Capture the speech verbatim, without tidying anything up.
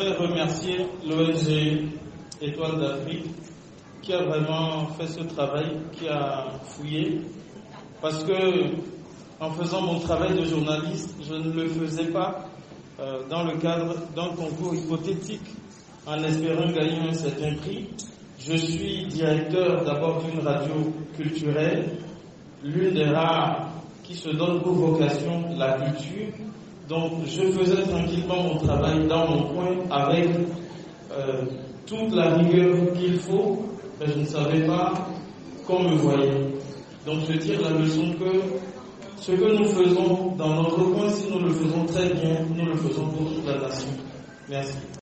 voudrais remercier l'O N G Étoile d'Afrique qui a vraiment fait ce travail, qui a fouillé, parce que en faisant mon travail de journaliste, je ne le faisais pas euh, dans le cadre d'un concours hypothétique en espérant gagner un certain prix. Je suis directeur d'abord d'une radio culturelle, l'une des rares qui se donne pour vocation la culture. Donc je faisais tranquillement mon travail dans mon coin avec euh, toute la rigueur qu'il faut, mais je ne savais pas qu'on me voyait. Donc je tire la leçon que ce que nous faisons dans notre coin, si nous le faisons très bien, nous le faisons pour toute la nation. Merci.